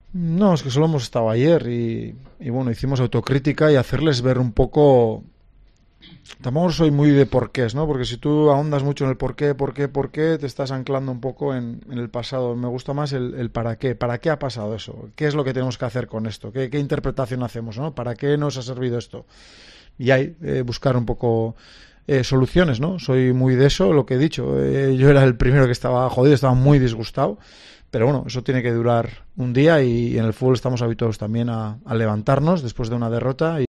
No, es que solo hemos estado ayer y bueno, hicimos autocrítica y hacerles ver un poco. Tampoco soy muy de porqués, ¿no? Porque si tú ahondas mucho en el por qué, te estás anclando un poco en el pasado. Me gusta más el para qué. ¿Para qué ha pasado eso? ¿Qué es lo que tenemos que hacer con esto? ¿Qué interpretación hacemos, ¿no? ¿Para qué nos ha servido esto? Y ahí buscar un poco soluciones, ¿no? Soy muy de eso, lo que he dicho. Yo era el primero que estaba jodido, estaba muy disgustado. Pero bueno, eso tiene que durar un día y en el fútbol estamos habituados también a levantarnos después de una derrota